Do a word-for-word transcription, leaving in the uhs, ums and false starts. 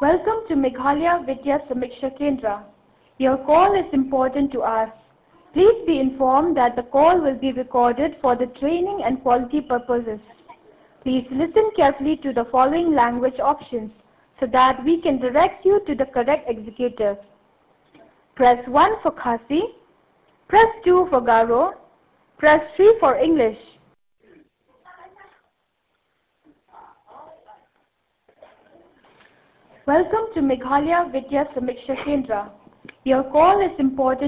Welcome to Meghalaya Vidya Samiksha Kendra. Your call is important to us. Please be informed that the call will be recorded for the training and quality purposes. Please listen carefully to the following language options so that we can direct you to the correct executive. Press one for Khasi, press two for Garo, press three for English. Welcome to Meghalaya Vidya Samiksha Kendra. Your call is important